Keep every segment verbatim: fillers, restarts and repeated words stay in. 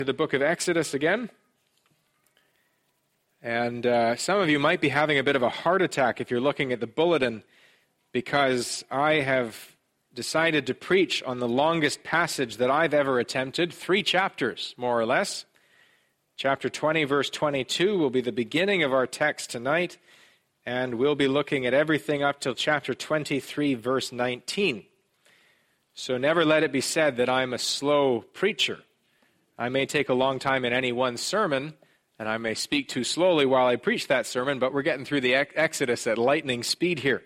To the book of Exodus again. And uh, some of you might be having a bit of a heart attack if you're looking at the bulletin, because I have decided to preach on the longest passage that I've ever attempted, three chapters, more or less. Chapter twenty, verse twenty-two will be the beginning of our text tonight, and we'll be looking at everything up till chapter twenty-three, verse nineteen. So never let it be said that I'm a slow preacher. I may take a long time in any one sermon, and I may speak too slowly while I preach that sermon, but we're getting through the Exodus at lightning speed here.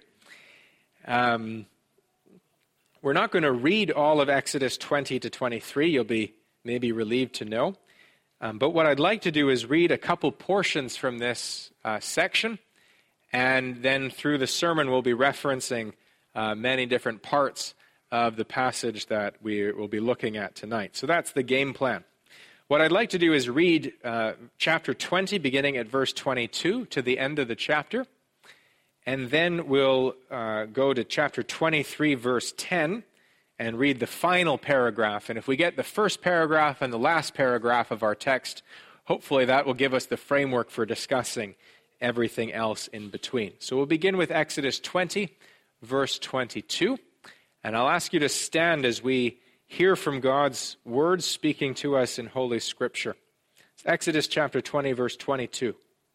Um, we're not going to read all of Exodus twenty to twenty-three. You'll be maybe relieved to know. Um, but what I'd like to do is read a couple portions from this uh, section, and then through the sermon we'll be referencing uh, many different parts of the passage that we will be looking at tonight. So that's the game plan. What I'd like to do is read uh, chapter twenty, beginning at verse twenty-two, to the end of the chapter. And then we'll uh, go to chapter twenty-three, verse ten, and read the final paragraph. And if we get the first paragraph and the last paragraph of our text, hopefully that will give us the framework for discussing everything else in between. So we'll begin with Exodus twenty, verse twenty-two. And I'll ask you to stand as we hear from God's words speaking to us in Holy Scripture. It's Exodus chapter twenty, verse twenty-two.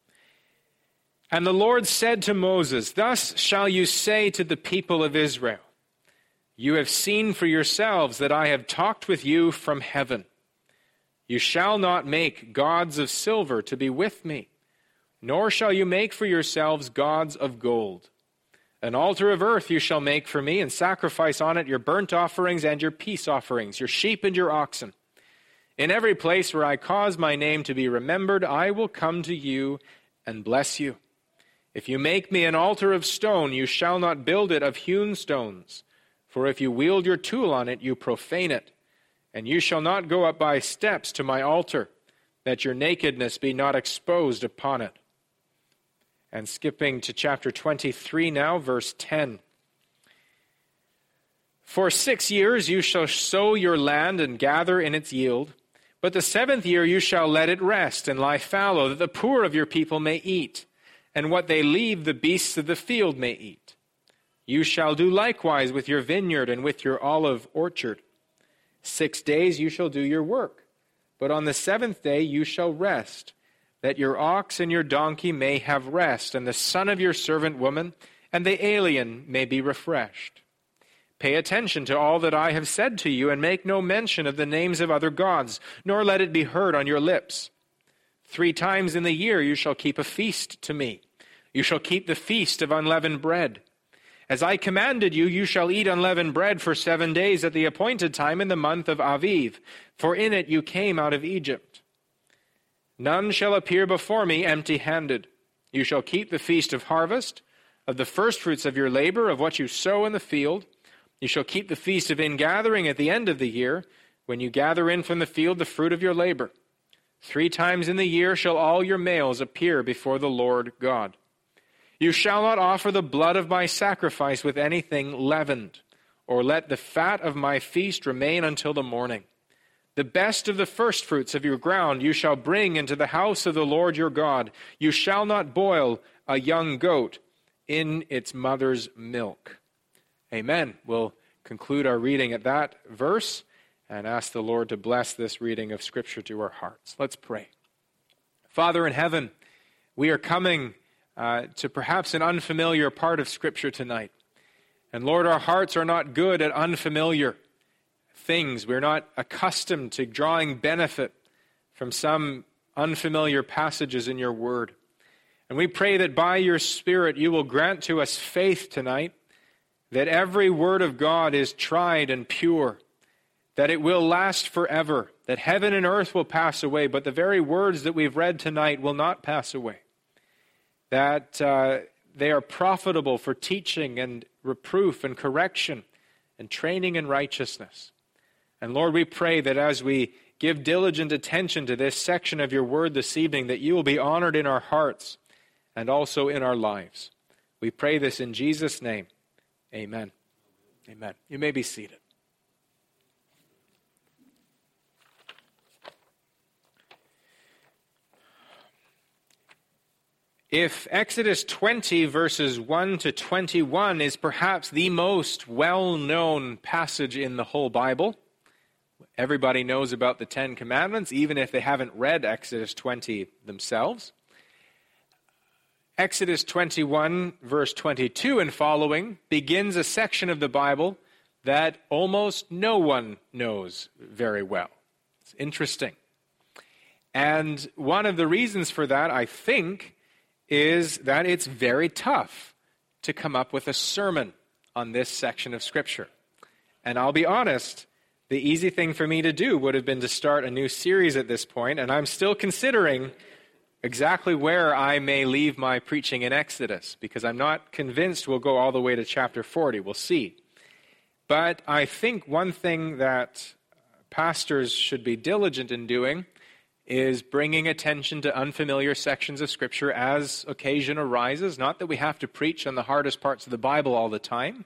And the Lord said to Moses, "Thus shall you say to the people of Israel, you have seen for yourselves that I have talked with you from heaven. You shall not make gods of silver to be with me, nor shall you make for yourselves gods of gold. An altar of earth you shall make for me, and sacrifice on it your burnt offerings and your peace offerings, your sheep and your oxen. In every place where I cause my name to be remembered, I will come to you and bless you. If you make me an altar of stone, you shall not build it of hewn stones. For if you wield your tool on it, you profane it. And you shall not go up by steps to my altar, that your nakedness be not exposed upon it." And skipping to chapter twenty-three now, verse ten. "For six years you shall sow your land and gather in its yield, but the seventh year you shall let it rest and lie fallow, that the poor of your people may eat, and what they leave the beasts of the field may eat. You shall do likewise with your vineyard and with your olive orchard. Six days you shall do your work, but on the seventh day you shall rest, that your ox and your donkey may have rest, and the son of your servant woman and the alien may be refreshed. Pay attention to all that I have said to you, and make no mention of the names of other gods, nor let it be heard on your lips. Three times in the year you shall keep a feast to me. You shall keep the feast of unleavened bread. As I commanded you, you shall eat unleavened bread for seven days at the appointed time in the month of Aviv, for in it you came out of Egypt. None shall appear before me empty-handed. You shall keep the feast of harvest, of the firstfruits of your labor, of what you sow in the field. You shall keep the feast of ingathering at the end of the year, when you gather in from the field the fruit of your labor. Three times in the year shall all your males appear before the Lord God. You shall not offer the blood of my sacrifice with anything leavened, or let the fat of my feast remain until the morning. The best of the firstfruits of your ground you shall bring into the house of the Lord your God. You shall not boil a young goat in its mother's milk." Amen. We'll conclude our reading at that verse and ask the Lord to bless this reading of Scripture to our hearts. Let's pray. Father in heaven, we are coming uh, to perhaps an unfamiliar part of Scripture tonight. And Lord, our hearts are not good at unfamiliar things. We're not accustomed to drawing benefit from some unfamiliar passages in your word. And we pray that by your Spirit you will grant to us faith tonight, that every word of God is tried and pure, that it will last forever, that heaven and earth will pass away, but the very words that we've read tonight will not pass away, that uh, they are profitable for teaching and reproof and correction and training in righteousness. And Lord, we pray that as we give diligent attention to this section of your word this evening, that you will be honored in our hearts and also in our lives. We pray this in Jesus' name. Amen. Amen. You may be seated. If Exodus twenty, verses one to twenty-one, is perhaps the most well-known passage in the whole Bible, everybody knows about the Ten Commandments, even if they haven't read Exodus twenty themselves. Exodus twenty-one, verse twenty-two and following, begins a section of the Bible that almost no one knows very well. It's interesting. And one of the reasons for that, I think, is that it's very tough to come up with a sermon on this section of Scripture. And I'll be honest, the easy thing for me to do would have been to start a new series at this point, and I'm still considering exactly where I may leave my preaching in Exodus, because I'm not convinced we'll go all the way to chapter forty. We'll see. But I think one thing that pastors should be diligent in doing is bringing attention to unfamiliar sections of Scripture as occasion arises. Not that we have to preach on the hardest parts of the Bible all the time,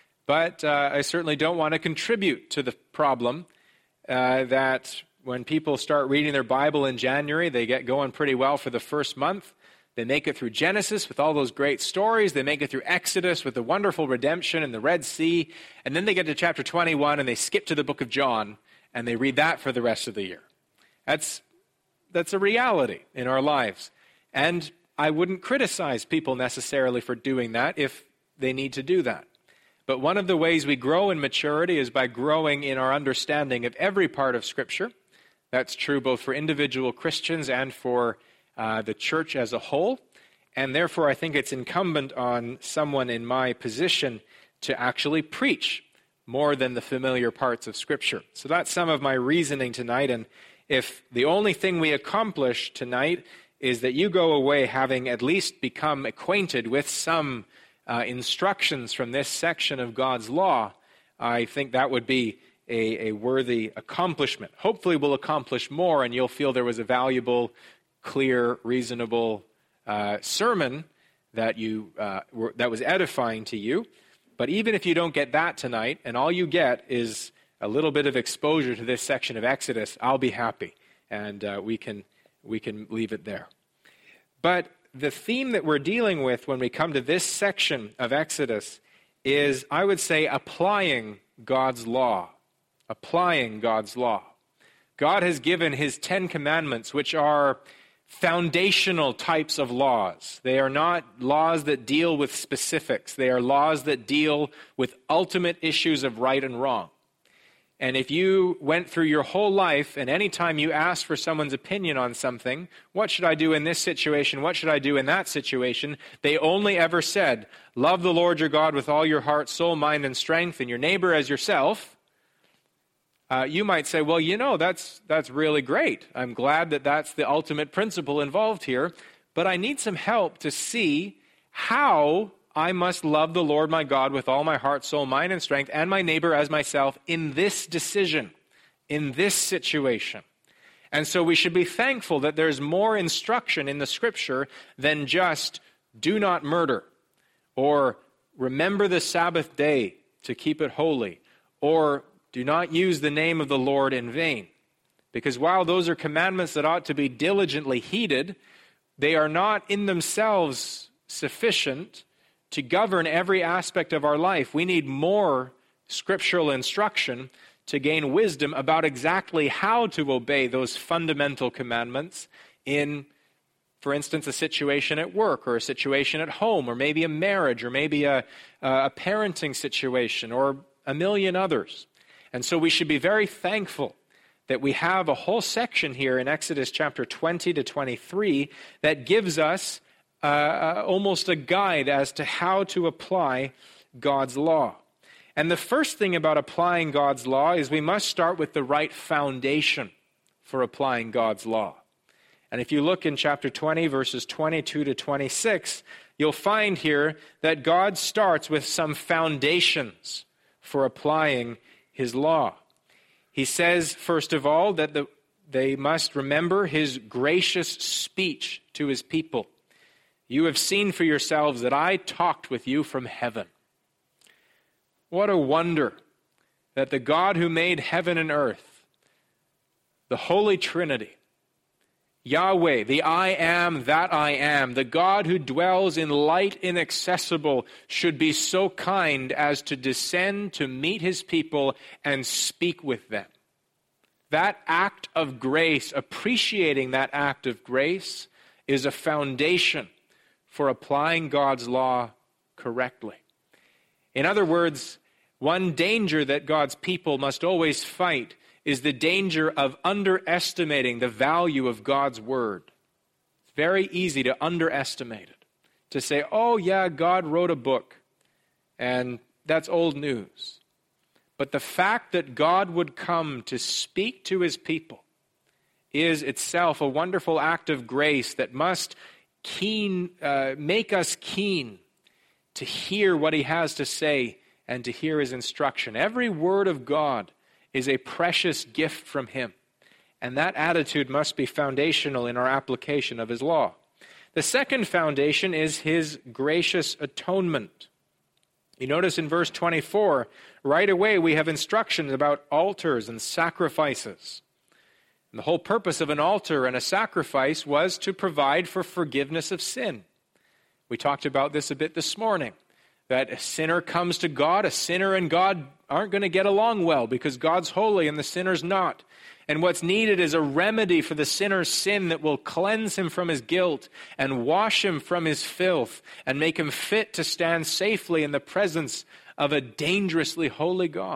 but uh, I certainly don't want to contribute to the problem uh, that when people start reading their Bible in January, they get going pretty well for the first month. They make it through Genesis with all those great stories. They make it through Exodus with the wonderful redemption and the Red Sea. And then they get to chapter twenty-one and they skip to the book of John and they read that for the rest of the year. That's That's a reality in our lives. And I wouldn't criticize people necessarily for doing that if they need to do that. But one of the ways we grow in maturity is by growing in our understanding of every part of Scripture. That's true both for individual Christians and for uh, the church as a whole. And therefore, I think it's incumbent on someone in my position to actually preach more than the familiar parts of Scripture. So that's some of my reasoning tonight. And if the only thing we accomplish tonight is that you go away having at least become acquainted with some uh, instructions from this section of God's law, I think that would be a, a worthy accomplishment. Hopefully we'll accomplish more and you'll feel there was a valuable, clear, reasonable uh, sermon that you uh, were, that was edifying to you. But even if you don't get that tonight and all you get is a little bit of exposure to this section of Exodus, I'll be happy, and uh, we can we can leave it there. But the theme that we're dealing with when we come to this section of Exodus is, I would say, applying God's law. Applying God's law. God has given his Ten Commandments, which are foundational types of laws. They are not laws that deal with specifics. They are laws that deal with ultimate issues of right and wrong. And if you went through your whole life and any time you asked for someone's opinion on something, what should I do in this situation? What should I do in that situation? They only ever said, love the Lord your God with all your heart, soul, mind, and strength, and your neighbor as yourself. Uh, you might say, well, you know, that's that's really great. I'm glad that that's the ultimate principle involved here, but I need some help to see how I must love the Lord my God with all my heart, soul, mind, and strength, and my neighbor as myself in this decision, in this situation. And so we should be thankful that there's more instruction in the Scripture than just do not murder, or remember the Sabbath day to keep it holy, or do not use the name of the Lord in vain. Because while those are commandments that ought to be diligently heeded, they are not in themselves sufficient to govern every aspect of our life. We need more scriptural instruction to gain wisdom about exactly how to obey those fundamental commandments in, for instance, a situation at work or a situation at home or maybe a marriage or maybe a, a parenting situation or a million others. And so we should be very thankful that we have a whole section here in Exodus chapter twenty to twenty-three that gives us Uh, almost a guide as to how to apply God's law. And the first thing about applying God's law is we must start with the right foundation for applying God's law. And if you look in chapter twenty, verses twenty-two to twenty-six, you'll find here that God starts with some foundations for applying his law. He says, first of all, that the, they must remember his gracious speech to his people. You have seen for yourselves that I talked with you from heaven. What a wonder that the God who made heaven and earth, the Holy Trinity, Yahweh, the I am that I am, the God who dwells in light inaccessible, should be so kind as to descend to meet his people and speak with them. That act of grace, appreciating that act of grace, is a foundation for applying God's law correctly. In other words, one danger that God's people must always fight is the danger of underestimating the value of God's word. It's very easy to underestimate it, to say, oh yeah, God wrote a book, and that's old news. But the fact that God would come to speak to his people is itself a wonderful act of grace that must keen, uh, make us keen to hear what he has to say and to hear his instruction. Every word of God is a precious gift from him. And that attitude must be foundational in our application of his law. The second foundation is his gracious atonement. You notice in verse twenty-four, right away we have instructions about altars and sacrifices. And the whole purpose of an altar and a sacrifice was to provide for forgiveness of sin. We talked about this a bit this morning, that a sinner comes to God, a sinner and God aren't going to get along well because God's holy and the sinner's not. And what's needed is a remedy for the sinner's sin that will cleanse him from his guilt and wash him from his filth and make him fit to stand safely in the presence of a dangerously holy God.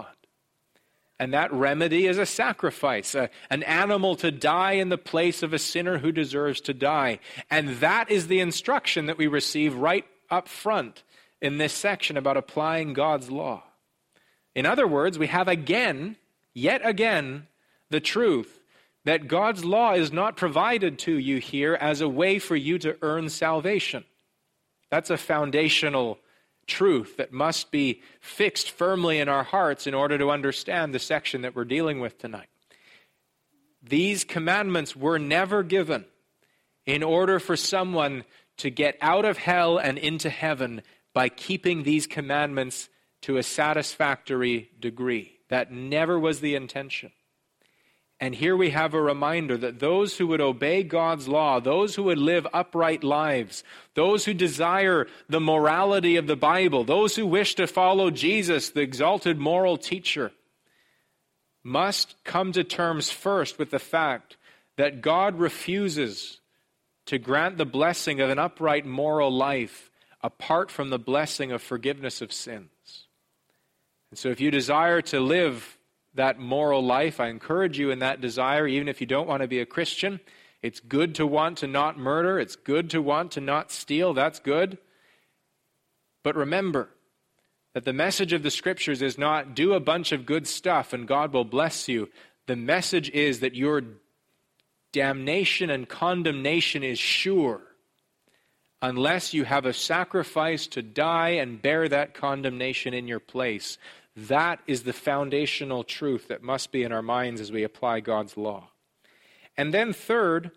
And that remedy is a sacrifice, a, an animal to die in the place of a sinner who deserves to die. And that is the instruction that we receive right up front in this section about applying God's law. In other words, we have again, yet again, the truth that God's law is not provided to you here as a way for you to earn salvation. That's a foundational truth that must be fixed firmly in our hearts in order to understand the section that we're dealing with tonight. These commandments were never given in order for someone to get out of hell and into heaven by keeping these commandments to a satisfactory degree. That never was the intention. And here we have a reminder that those who would obey God's law, those who would live upright lives, those who desire the morality of the Bible, those who wish to follow Jesus, the exalted moral teacher, must come to terms first with the fact that God refuses to grant the blessing of an upright moral life apart from the blessing of forgiveness of sins. And so if you desire to live that moral life, I encourage you in that desire, even if you don't want to be a Christian. It's good to want to not murder. It's good to want to not steal. That's good. But remember that the message of the Scriptures is not do a bunch of good stuff and God will bless you. The message is that your damnation and condemnation is sure unless you have a sacrifice to die and bear that condemnation in your place. That is the foundational truth that must be in our minds as we apply God's law. And then third,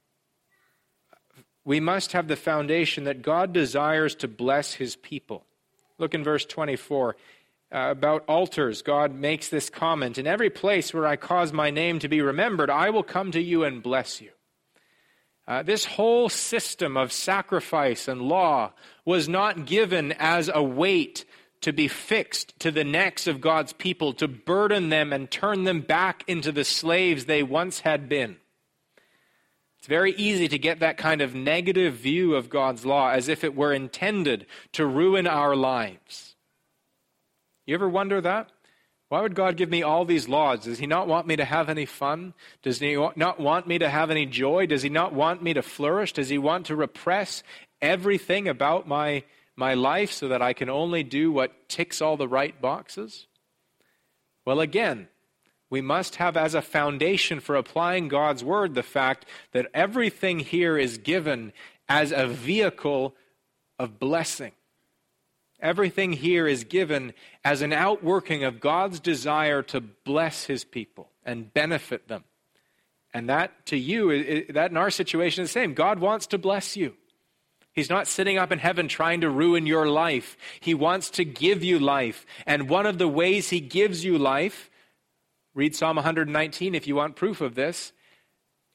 we must have the foundation that God desires to bless his people. Look in verse twenty-four. Uh, about altars, God makes this comment, in every place where I cause my name to be remembered, I will come to you and bless you. Uh, this whole system of sacrifice and law was not given as a weight to be fixed to the necks of God's people, to burden them and turn them back into the slaves they once had been. It's very easy to get that kind of negative view of God's law as if it were intended to ruin our lives. You ever wonder that? Why would God give me all these laws? Does he not want me to have any fun? Does he not want me to have any joy? Does he not want me to flourish? Does he want to repress everything about my my life so that I can only do what ticks all the right boxes? Well, again, we must have as a foundation for applying God's word the fact that everything here is given as a vehicle of blessing. Everything here is given as an outworking of God's desire to bless his people and benefit them. And that to you, that in our situation is the same. God wants to bless you. He's not sitting up in heaven trying to ruin your life. He wants to give you life. And one of the ways he gives you life, read Psalm one nineteen if you want proof of this,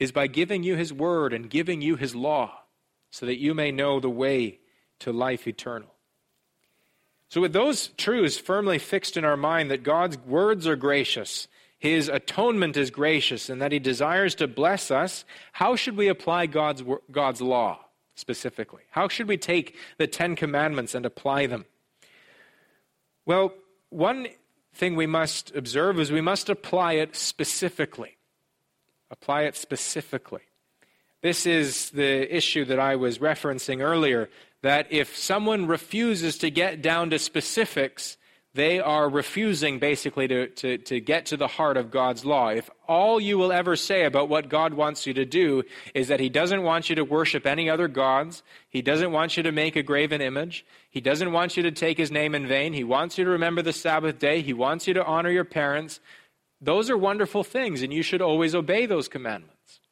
is by giving you his word and giving you his law, so that you may know the way to life eternal. So with those truths firmly fixed in our mind, that God's words are gracious, his atonement is gracious, and that he desires to bless us, how should we apply God's, God's law specifically? How should we take the Ten Commandments and apply them? Well, one thing we must observe is we must apply it specifically. Apply it specifically. This is the issue that I was referencing earlier, that if someone refuses to get down to specifics, they are refusing basically to, to, to get to the heart of God's law. If all you will ever say about what God wants you to do is that he doesn't want you to worship any other gods, he doesn't want you to make a graven image, he doesn't want you to take his name in vain, he wants you to remember the Sabbath day, he wants you to honor your parents, those are wonderful things, and you should always obey those commandments.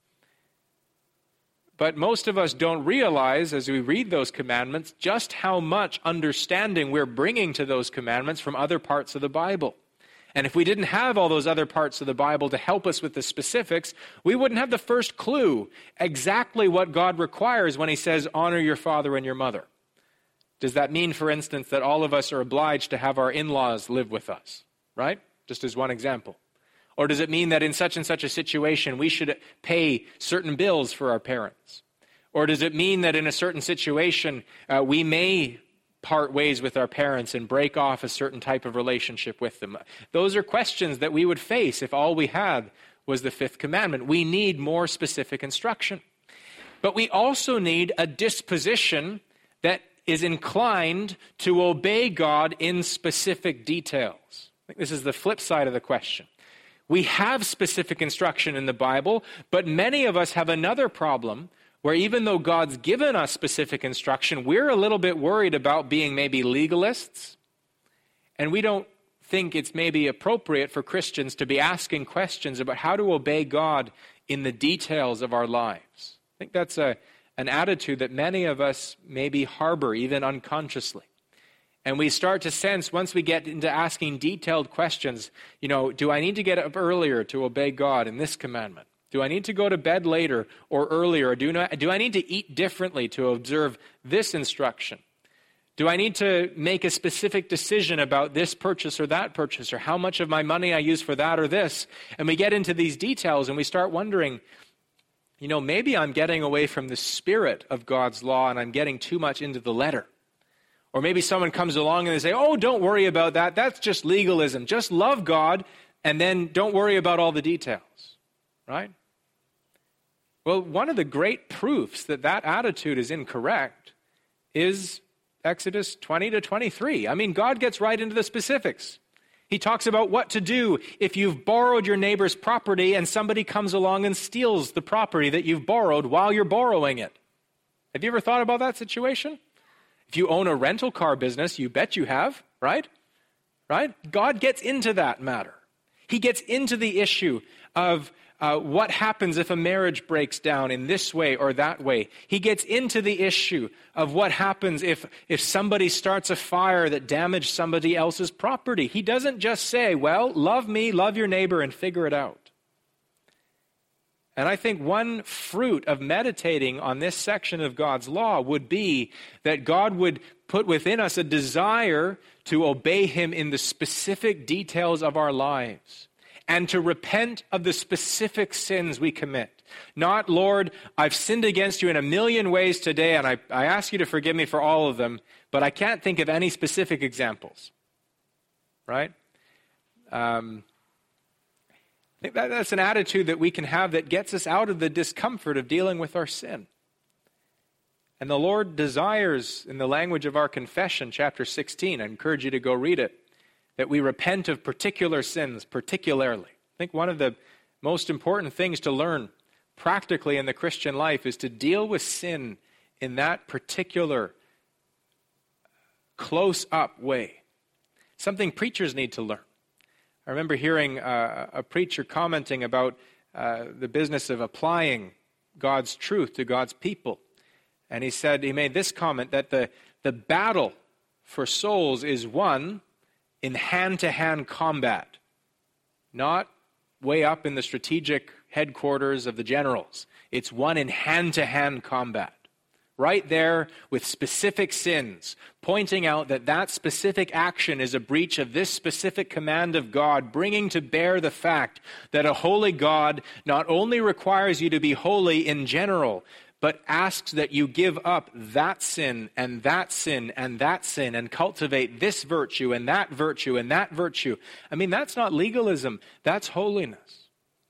But most of us don't realize, as we read those commandments, just how much understanding we're bringing to those commandments from other parts of the Bible. And if we didn't have all those other parts of the Bible to help us with the specifics, we wouldn't have the first clue exactly what God requires when he says, honor your father and your mother. Does that mean, for instance, that all of us are obliged to have our in-laws live with us? Right? Just as one example. Or does it mean that in such and such a situation we should pay certain bills for our parents? Or does it mean that in a certain situation uh, we may part ways with our parents and break off a certain type of relationship with them? Those are questions that we would face if all we had was the fifth commandment. We need more specific instruction. But we also need a disposition that is inclined to obey God in specific details. I think this is the flip side of the question. We have specific instruction in the Bible, but many of us have another problem where even though God's given us specific instruction, we're a little bit worried about being maybe legalists, and we don't think it's maybe appropriate for Christians to be asking questions about how to obey God in the details of our lives. I think that's a, an attitude that many of us maybe harbor, even unconsciously. And we start to sense, once we get into asking detailed questions, you know, do I need to get up earlier to obey God in this commandment? Do I need to go to bed later or earlier? Do, not, do I need to eat differently to observe this instruction? Do I need to make a specific decision about this purchase or that purchase, or how much of my money I use for that or this? And we get into these details and we start wondering, you know, maybe I'm getting away from the spirit of God's law and I'm getting too much into the letter. Or maybe someone comes along and they say, oh, don't worry about that. That's just legalism. Just love God and then don't worry about all the details. Right? Well, one of the great proofs that that attitude is incorrect is Exodus twenty to twenty-three. I mean, God gets right into the specifics. He talks about what to do if you've borrowed your neighbor's property and somebody comes along and steals the property that you've borrowed while you're borrowing it. Have you ever thought about that situation? If you own a rental car business, you bet you have, right? Right? God gets into that matter. He gets into the issue of uh, what happens if a marriage breaks down in this way or that way. He gets into the issue of what happens if, if somebody starts a fire that damaged somebody else's property. He doesn't just say, well, love me, love your neighbor, and figure it out. And I think one fruit of meditating on this section of God's law would be that God would put within us a desire to obey him in the specific details of our lives and to repent of the specific sins we commit. Not, Lord, I've sinned against you in a million ways today and I, I ask you to forgive me for all of them, but I can't think of any specific examples. Right? Um... I think that that's an attitude that we can have that gets us out of the discomfort of dealing with our sin. And the Lord desires, in the language of our confession, chapter sixteen, I encourage you to go read it, that we repent of particular sins, particularly. I think one of the most important things to learn practically in the Christian life is to deal with sin in that particular close-up way. Something preachers need to learn. I remember hearing uh, a preacher commenting about uh, the business of applying God's truth to God's people. And he said, he made this comment, that the, the battle for souls is won in hand-to-hand combat, not way up in the strategic headquarters of the generals. It's won in hand-to-hand combat. Right there with specific sins, pointing out that that specific action is a breach of this specific command of God, bringing to bear the fact that a holy God not only requires you to be holy in general, but asks that you give up that sin and that sin and that sin and cultivate this virtue and that virtue and that virtue. I mean, that's not legalism. That's holiness.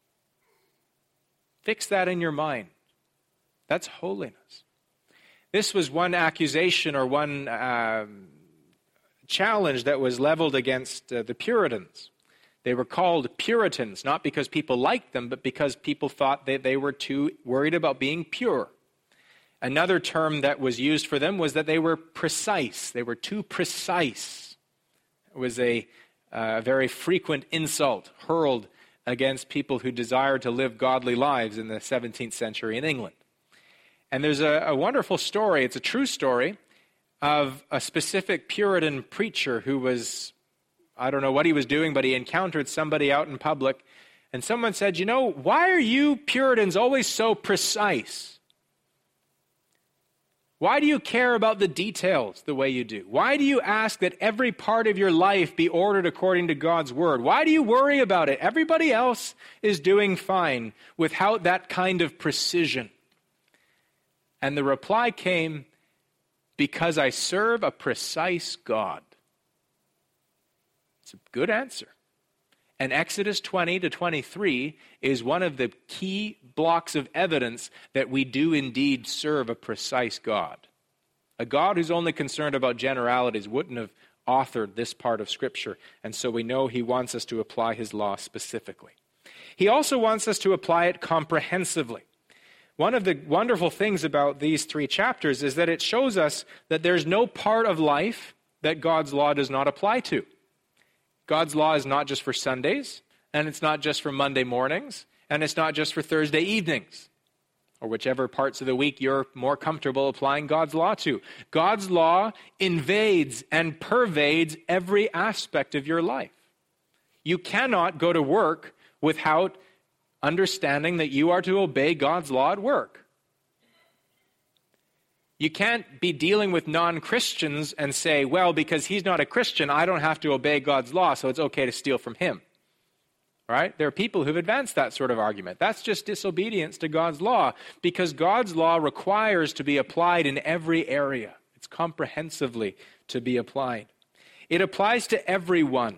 Fix that in your mind. That's holiness. This was one accusation or one uh, challenge that was leveled against uh, the Puritans. They were called Puritans, not because people liked them, but because people thought that they were too worried about being pure. Another term that was used for them was that they were precise. They were too precise. It was a uh, very frequent insult hurled against people who desired to live godly lives in the seventeenth century in England. And there's a, a wonderful story, it's a true story, of a specific Puritan preacher who was, I don't know what he was doing, but he encountered somebody out in public, and someone said, you know, why are you Puritans always so precise? Why do you care about the details the way you do? Why do you ask that every part of your life be ordered according to God's word? Why do you worry about it? Everybody else is doing fine without that kind of precision. And the reply came, because I serve a precise God. It's a good answer. And Exodus twenty to twenty-three is one of the key blocks of evidence that we do indeed serve a precise God. A God who's only concerned about generalities wouldn't have authored this part of Scripture, and so we know he wants us to apply his law specifically. He also wants us to apply it comprehensively. One of the wonderful things about these three chapters is that it shows us that there's no part of life that God's law does not apply to. God's law is not just for Sundays, and it's not just for Monday mornings, and it's not just for Thursday evenings, or whichever parts of the week you're more comfortable applying God's law to. God's law invades and pervades every aspect of your life. You cannot go to work without understanding that you are to obey God's law at work. You can't be dealing with non-Christians and say, well, because he's not a Christian, I don't have to obey God's law, so it's okay to steal from him. Right? There are people who've advanced that sort of argument. That's just disobedience to God's law, because God's law requires to be applied in every area. It's comprehensively to be applied. It applies to everyone.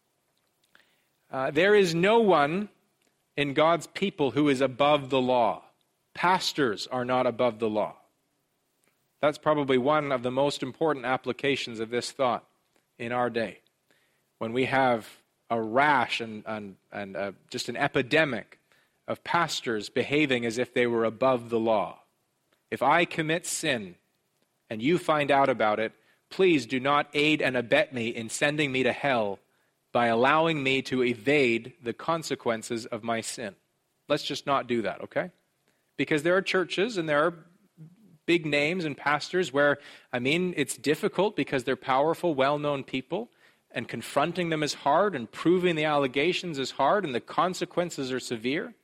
Uh, there is no one in God's people who is above the law. Pastors are not above the law. That's probably one of the most important applications of this thought in our day. When we have a rash and, and, and uh, just an epidemic of pastors behaving as if they were above the law. If I commit sin and you find out about it, please do not aid and abet me in sending me to hell by allowing me to evade the consequences of my sin. Let's just not do that, okay? Because there are churches and there are big names and pastors where, I mean, it's difficult because they're powerful, well-known people, and confronting them is hard, and proving the allegations is hard, and the consequences are severe.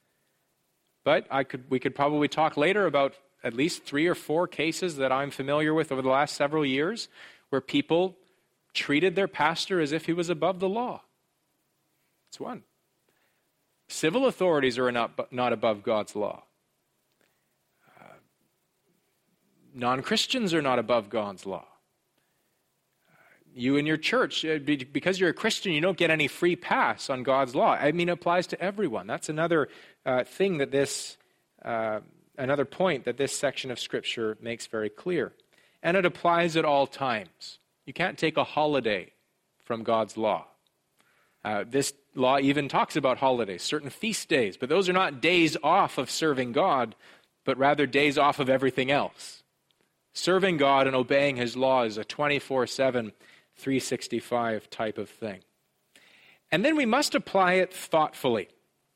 But I could, we could probably talk later about at least three or four cases that I'm familiar with over the last several years where people treated their pastor as if he was above the law. It's one. Civil authorities are not, not above God's law. Uh, non-Christians are not above God's law. Uh, you and your church, uh, because you're a Christian, you don't get any free pass on God's law. I mean, it applies to everyone. That's another uh, thing that this, uh, another point that this section of Scripture makes very clear. And it applies at all times. You can't take a holiday from God's law. Uh, this law even talks about holidays, certain feast days, but those are not days off of serving God, but rather days off of everything else. Serving God and obeying his law is a twenty-four seven, three sixty-five type of thing. And then we must apply it thoughtfully.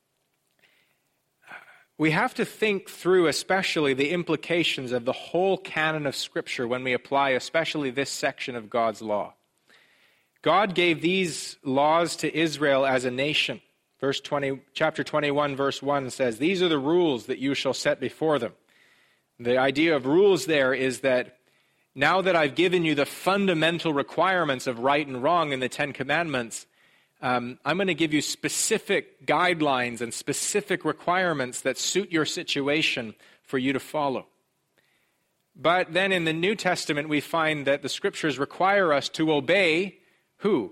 We have to think through especially the implications of the whole canon of Scripture when we apply especially this section of God's law. God gave these laws to Israel as a nation, Verse twenty, chapter twenty-one, verse one says, "These are the rules that you shall set before them." The idea of rules there is that now that I've given you the fundamental requirements of right and wrong in the Ten Commandments, um, I'm going to give you specific guidelines and specific requirements that suit your situation for you to follow. But then in the New Testament, we find that the Scriptures require us to obey who?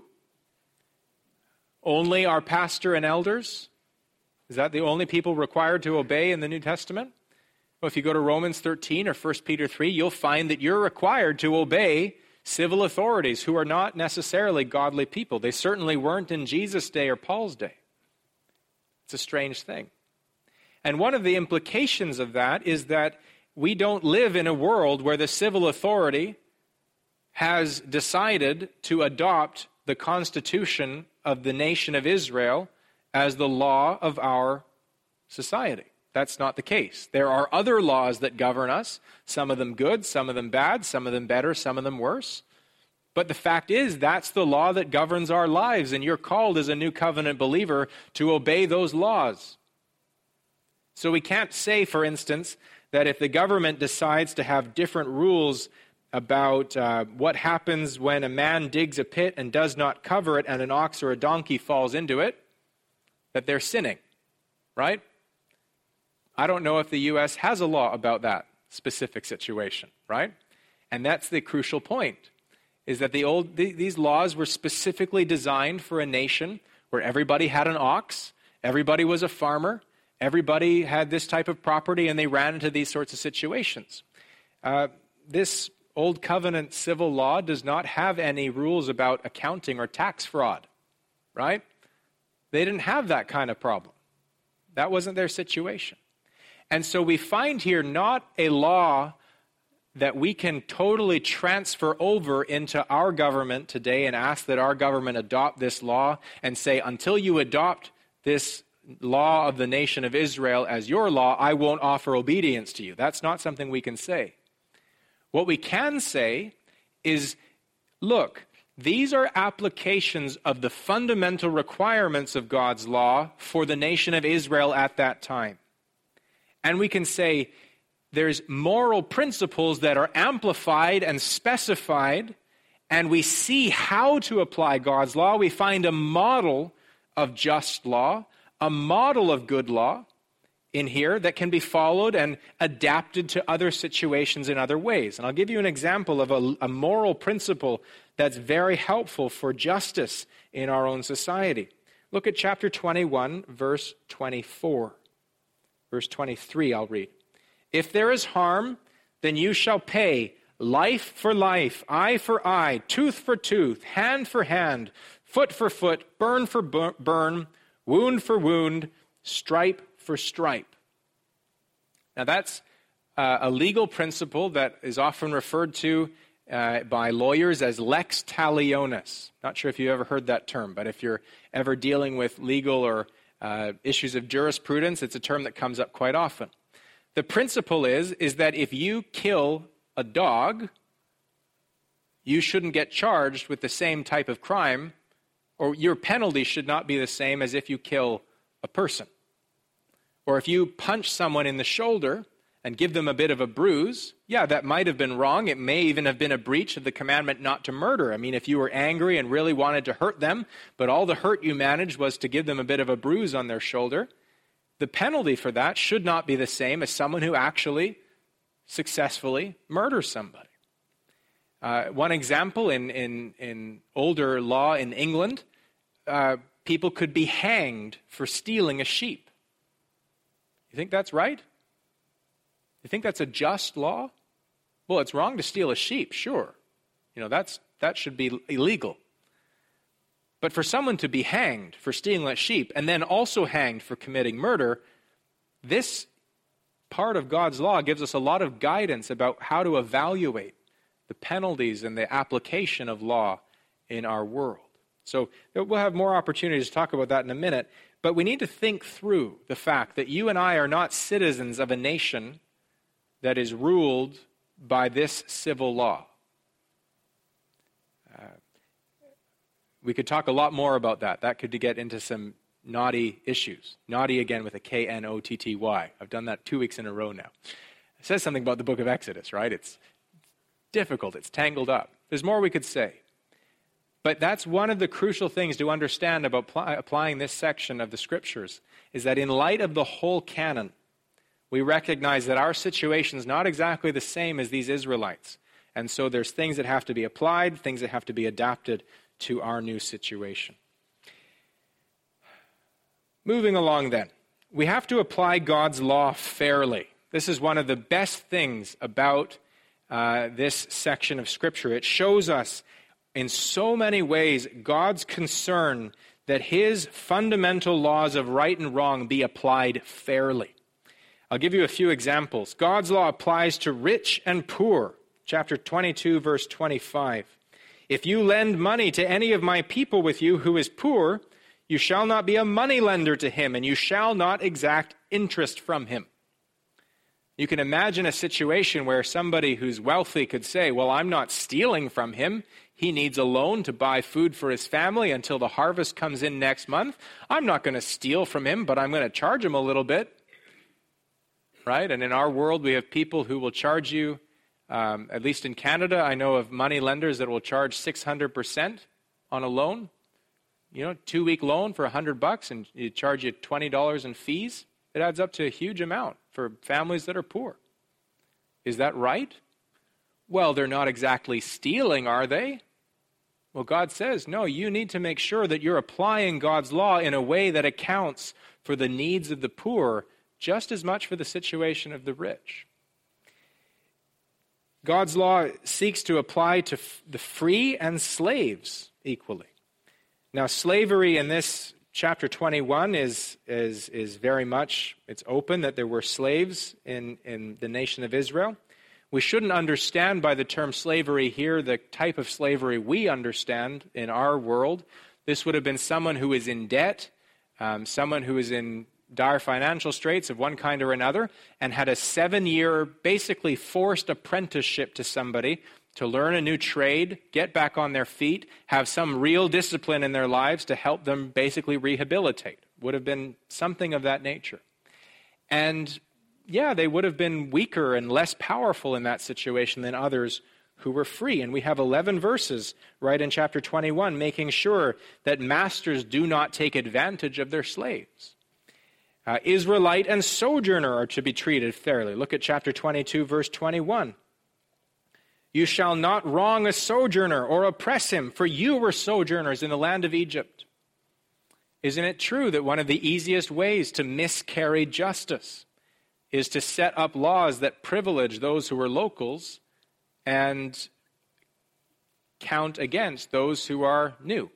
Only our pastor and elders? Is that the only people required to obey in the New Testament? Well, if you go to Romans thirteen or First Peter three, you'll find that you're required to obey civil authorities who are not necessarily godly people. They certainly weren't in Jesus' day or Paul's day. It's a strange thing. And one of the implications of that is that we don't live in a world where the civil authority has decided to adopt the Constitution of the nation of Israel as the law of our society. That's not the case. There are other laws that govern us, some of them good, some of them bad, some of them better, some of them worse. But the fact is, that's the law that governs our lives, and you're called as a new covenant believer to obey those laws. So we can't say, for instance, that if the government decides to have different rules about uh, what happens when a man digs a pit and does not cover it and an ox or a donkey falls into it, that they're sinning, right? I don't know if the U S has a law about that specific situation, right? And that's the crucial point, is that the old th- these laws were specifically designed for a nation where everybody had an ox, everybody was a farmer, everybody had this type of property, and they ran into these sorts of situations. Uh, this Old Covenant civil law does not have any rules about accounting or tax fraud, right? They didn't have that kind of problem. That wasn't their situation. And so we find here not a law that we can totally transfer over into our government today and ask that our government adopt this law and say, until you adopt this law of the nation of Israel as your law, I won't offer obedience to you. That's not something we can say. What we can say is, look, these are applications of the fundamental requirements of God's law for the nation of Israel at that time. And we can say there's moral principles that are amplified and specified, and we see how to apply God's law. We find a model of just law, a model of good law in here that can be followed and adapted to other situations in other ways. And I'll give you an example of a, a moral principle that's very helpful for justice in our own society. Look at chapter twenty-one, verse twenty-four. Verse twenty-three, I'll read. If there is harm, then you shall pay life for life, eye for eye, tooth for tooth, hand for hand, foot for foot, burn for burn, wound for wound, stripe for stripe. Now that's uh, a legal principle that is often referred to uh, by lawyers as lex talionis. Not sure if you ever heard that term, but if you're ever dealing with legal or uh, issues of jurisprudence, it's a term that comes up quite often. The principle is, is that if you kill a dog, you shouldn't get charged with the same type of crime, or your penalty should not be the same as if you kill a person. Or if you punch someone in the shoulder and give them a bit of a bruise, yeah, that might have been wrong. It may even have been a breach of the commandment not to murder. I mean, if you were angry and really wanted to hurt them, but all the hurt you managed was to give them a bit of a bruise on their shoulder, the penalty for that should not be the same as someone who actually successfully murders somebody. Uh, one example, in, in, in older law in England, uh, people could be hanged for stealing a sheep. You think that's right? You think that's a just law? Well, it's wrong to steal a sheep, sure. You know, that's that should be illegal. But for someone to be hanged for stealing a sheep and then also hanged for committing murder, this part of God's law gives us a lot of guidance about how to evaluate the penalties and the application of law in our world. So we'll have more opportunities to talk about that in a minute, but we need to think through the fact that you and I are not citizens of a nation that is ruled by this civil law. Uh, we could talk a lot more about that. That could get into some knotty issues. Knotty again with a K N O T T Y. I've done that two weeks in a row now. It says something about the book of Exodus, right? It's difficult. It's tangled up. There's more we could say. But that's one of the crucial things to understand about pl- applying this section of the Scriptures, is that in light of the whole canon, we recognize that our situation is not exactly the same as these Israelites. And so there's things that have to be applied, things that have to be adapted to our new situation. Moving along then, we have to apply God's law fairly. This is one of the best things about uh, this section of Scripture. It shows us in so many ways God's concern that his fundamental laws of right and wrong be applied fairly. I'll give you a few examples. God's law applies to rich and poor. Chapter twenty-two, verse twenty-five. If you lend money to any of my people with you who is poor, you shall not be a moneylender to him, and you shall not exact interest from him. You can imagine a situation where somebody who's wealthy could say, well, I'm not stealing from him. He needs a loan to buy food for his family until the harvest comes in next month. I'm not going to steal from him, but I'm going to charge him a little bit. Right? And in our world, we have people who will charge you, um, at least in Canada, I know of money lenders that will charge six hundred percent on a loan. You know, two-week loan for one hundred bucks, and you charge you twenty dollars in fees. It adds up to a huge amount for families that are poor. Is that right? Well, they're not exactly stealing, are they? Well, God says, no, you need to make sure that you're applying God's law in a way that accounts for the needs of the poor just as much for the situation of the rich. God's law seeks to apply to f- the free and slaves equally. Now, slavery in this chapter twenty-one is, is, is very much, it's open that there were slaves in, in the nation of Israel. We shouldn't understand by the term slavery here the type of slavery we understand in our world. This would have been someone who is in debt, um, someone who is in dire financial straits of one kind or another, and had a seven-year, basically forced apprenticeship to somebody to learn a new trade, get back on their feet, have some real discipline in their lives to help them basically rehabilitate. Would have been something of that nature. And yeah, they would have been weaker and less powerful in that situation than others who were free. And we have eleven verses right in chapter twenty-one making sure that masters do not take advantage of their slaves. Uh, Israelite and sojourner are to be treated fairly. Look at chapter twenty-two, verse twenty-one. You shall not wrong a sojourner or oppress him, for you were sojourners in the land of Egypt. Isn't it true that one of the easiest ways to miscarry justice is to set up laws that privilege those who are locals and count against those who are new?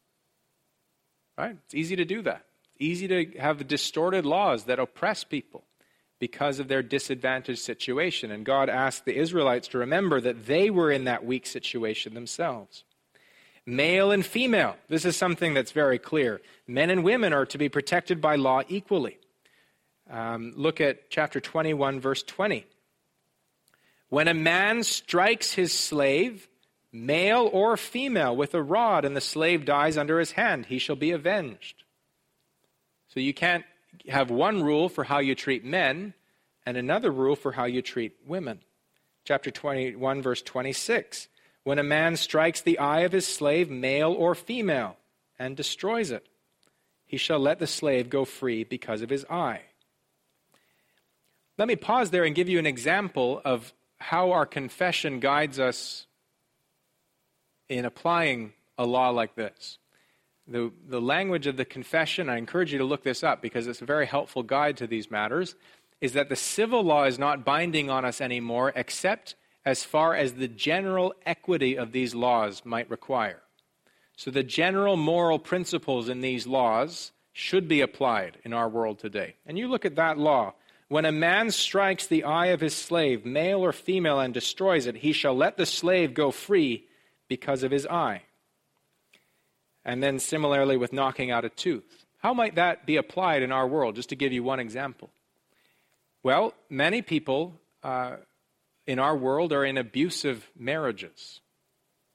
Right? It's easy to do that. Easy to have distorted laws that oppress people because of their disadvantaged situation. And God asked the Israelites to remember that they were in that weak situation themselves. Male and female. This is something that's very clear. Men and women are to be protected by law equally. Um, look at chapter twenty-one, verse twenty. When a man strikes his slave, male or female, with a rod, and the slave dies under his hand, he shall be avenged. So you can't have one rule for how you treat men and another rule for how you treat women. Chapter twenty-one, verse twenty-six. When a man strikes the eye of his slave, male or female, and destroys it, he shall let the slave go free because of his eye. Let me pause there and give you an example of how our confession guides us in applying a law like this. The, the language of the confession, I encourage you to look this up because it's a very helpful guide to these matters, is that the civil law is not binding on us anymore except as far as the general equity of these laws might require. So the general moral principles in these laws should be applied in our world today. And you look at that law. When a man strikes the eye of his slave, male or female, and destroys it, he shall let the slave go free because of his eye. And then similarly with knocking out a tooth. How might that be applied in our world? Just to give you one example. Well, many people uh, in our world are in abusive marriages.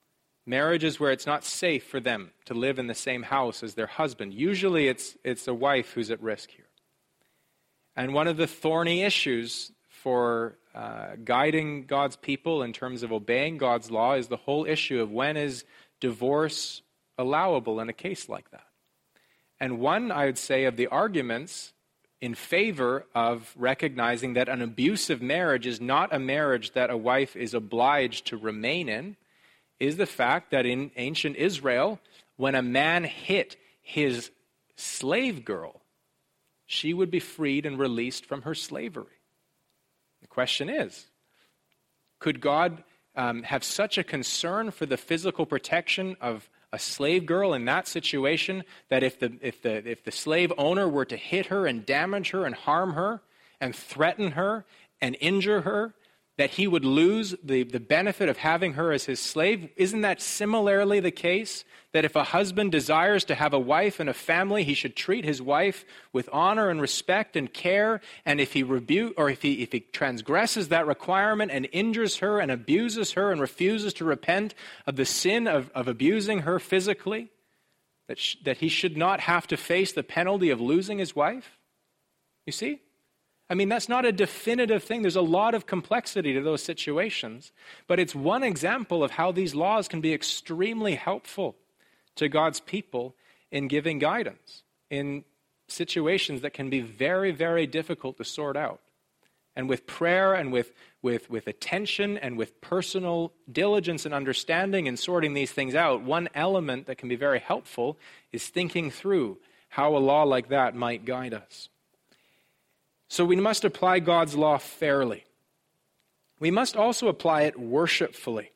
Marriages where it's not safe for them to live in the same house as their husband. Usually it's, it's a wife who's at risk here. And one of the thorny issues for uh, guiding God's people in terms of obeying God's law is the whole issue of when is divorce allowable in a case like that. And one, I would say, of the arguments in favor of recognizing that an abusive marriage is not a marriage that a wife is obliged to remain in is the fact that in ancient Israel, when a man hit his slave girl, she would be freed and released from her slavery. The question is, could God um, have such a concern for the physical protection of a slave girl in that situation that if the if the if the slave owner were to hit her and damage her and harm her and threaten her and injure her, that he would lose the, the benefit of having her as his slave? Isn't that similarly the case? That if a husband desires to have a wife and a family, he should treat his wife with honor and respect and care, and if he rebuke or if he if he transgresses that requirement and injures her and abuses her and refuses to repent of the sin of, of abusing her physically, that sh- that he should not have to face the penalty of losing his wife? You see? I mean, that's not a definitive thing. There's a lot of complexity to those situations. But it's one example of how these laws can be extremely helpful to God's people in giving guidance in situations that can be very, very difficult to sort out. And with prayer and with, with, with attention and with personal diligence and understanding in sorting these things out, one element that can be very helpful is thinking through how a law like that might guide us. So we must apply God's law fairly. We must also apply it worshipfully.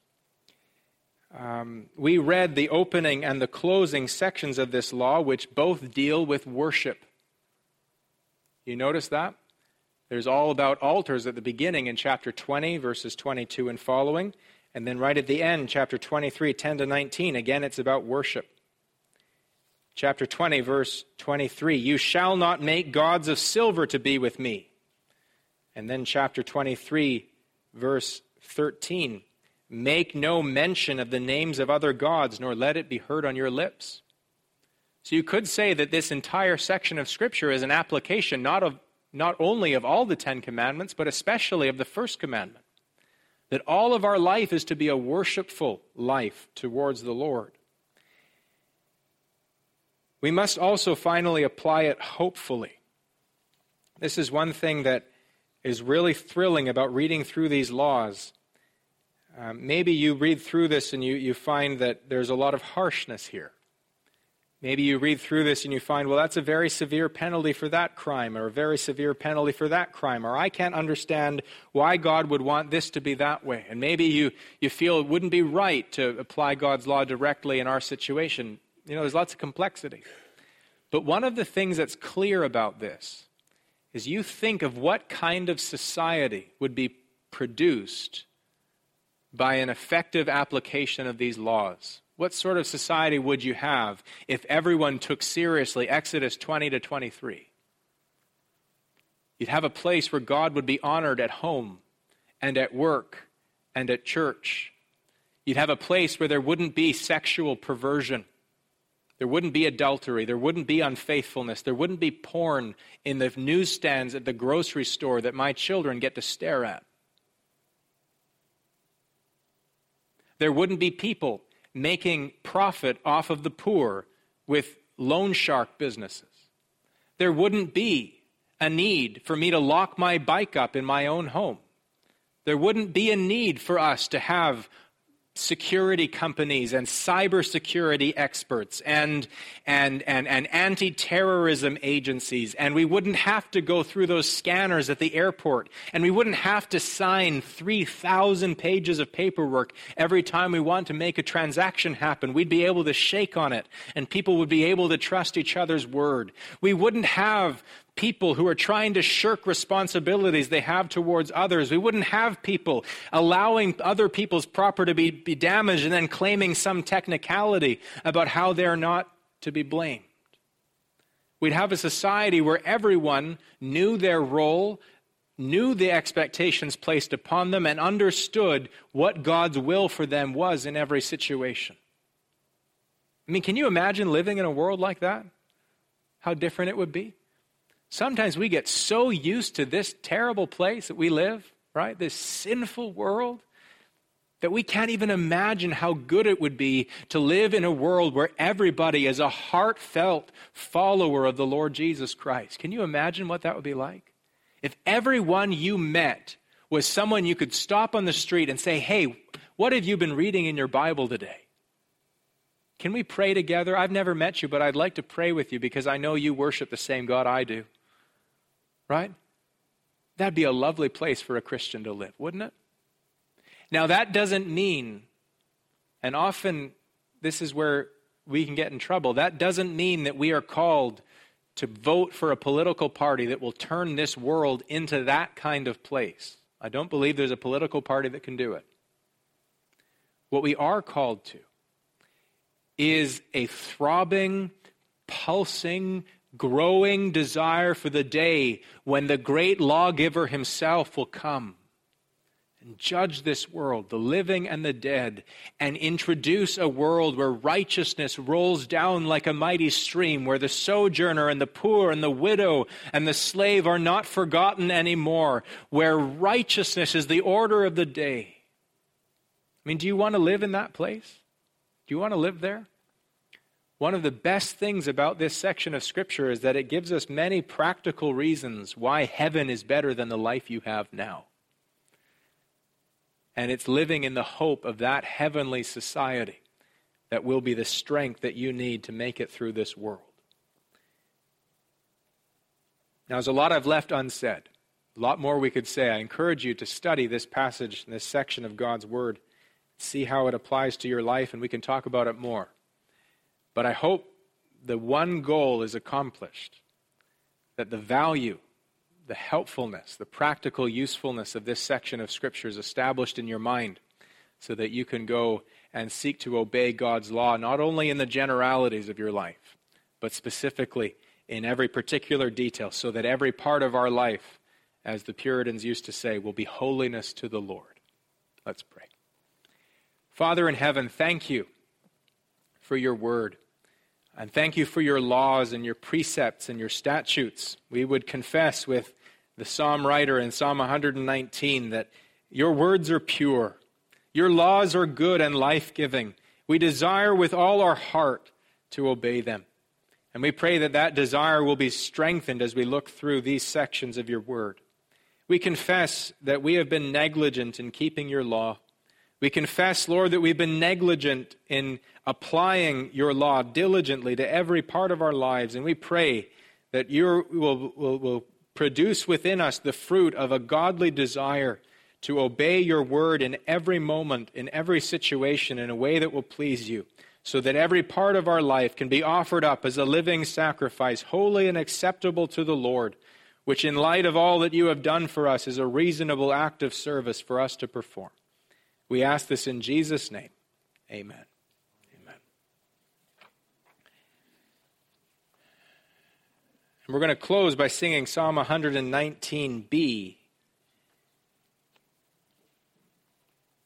Um, we read the opening and the closing sections of this law, which both deal with worship. You notice that? There's all about altars at the beginning in chapter twenty, verses twenty-two and following. And then right at the end, chapter twenty-three, ten to nineteen, again, it's about worship. Chapter twenty, verse twenty-three, you shall not make gods of silver to be with me. And then chapter twenty-three, verse thirteen, make no mention of the names of other gods, nor let it be heard on your lips. So you could say that this entire section of Scripture is an application not of not only of all the Ten Commandments, but especially of the first commandment. That all of our life is to be a worshipful life towards the Lord. We must also finally apply it hopefully. This is one thing that is really thrilling about reading through these laws. Um, maybe you read through this and you, you find that there's a lot of harshness here. Maybe you read through this and you find, well, that's a very severe penalty for that crime, or a very severe penalty for that crime, or I can't understand why God would want this to be that way. And maybe you, you feel it wouldn't be right to apply God's law directly in our situation. You know, there's lots of complexity. But one of the things that's clear about this is you think of what kind of society would be produced by an effective application of these laws. What sort of society would you have if everyone took seriously Exodus twenty to twenty-three? You'd have a place where God would be honored at home and at work and at church. You'd have a place where there wouldn't be sexual perversion. There wouldn't be adultery. There wouldn't be unfaithfulness. There wouldn't be porn in the newsstands at the grocery store that my children get to stare at. There wouldn't be people making profit off of the poor with loan shark businesses. There wouldn't be a need for me to lock my bike up in my own home. There wouldn't be a need for us to have security companies and cybersecurity experts and, and, and, and anti-terrorism agencies, and we wouldn't have to go through those scanners at the airport, and we wouldn't have to sign three thousand pages of paperwork every time we want to make a transaction happen. We'd be able to shake on it, and people would be able to trust each other's word. We wouldn't have people who are trying to shirk responsibilities they have towards others. We wouldn't have people allowing other people's property to be, be damaged and then claiming some technicality about how they're not to be blamed. We'd have a society where everyone knew their role, knew the expectations placed upon them and understood what God's will for them was in every situation. I mean, can you imagine living in a world like that? How different it would be? Sometimes we get so used to this terrible place that we live, right? This sinful world, that we can't even imagine how good it would be to live in a world where everybody is a heartfelt follower of the Lord Jesus Christ. Can you imagine what that would be like? If everyone you met was someone you could stop on the street and say, hey, what have you been reading in your Bible today? Can we pray together? I've never met you, but I'd like to pray with you because I know you worship the same God I do. Right? That'd be a lovely place for a Christian to live, wouldn't it? Now, that doesn't mean, and often this is where we can get in trouble, that doesn't mean that we are called to vote for a political party that will turn this world into that kind of place. I don't believe there's a political party that can do it. What we are called to is a throbbing, pulsing, growing desire for the day when the great lawgiver himself will come and judge this world, the living and the dead, and introduce a world where righteousness rolls down like a mighty stream, where the sojourner and the poor and the widow and the slave are not forgotten anymore, where righteousness is the order of the day. I mean, do you want to live in that place? Do you want to live there? One of the best things about this section of Scripture is that it gives us many practical reasons why heaven is better than the life you have now. And it's living in the hope of that heavenly society that will be the strength that you need to make it through this world. Now, there's a lot I've left unsaid. A lot more we could say. I encourage you to study this passage, this section of God's Word. See how it applies to your life, and we can talk about it more. But I hope the one goal is accomplished, that the value, the helpfulness, the practical usefulness of this section of Scripture is established in your mind so that you can go and seek to obey God's law, not only in the generalities of your life, but specifically in every particular detail, so that every part of our life, as the Puritans used to say, will be holiness to the Lord. Let's pray. Father in heaven, thank you for your word. And thank you for your laws and your precepts and your statutes. We would confess with the psalm writer in Psalm one nineteen that your words are pure. Your laws are good and life-giving. We desire with all our heart to obey them. And we pray that that desire will be strengthened as we look through these sections of your word. We confess that we have been negligent in keeping your law. We confess, Lord, that we've been negligent in applying your law diligently to every part of our lives. And we pray that you will, will, will produce within us the fruit of a godly desire to obey your word in every moment, in every situation, in a way that will please you, so that every part of our life can be offered up as a living sacrifice, holy and acceptable to the Lord, which in light of all that you have done for us is a reasonable act of service for us to perform. We ask this in Jesus' name. Amen. Amen. And we're going to close by singing Psalm one nineteen B.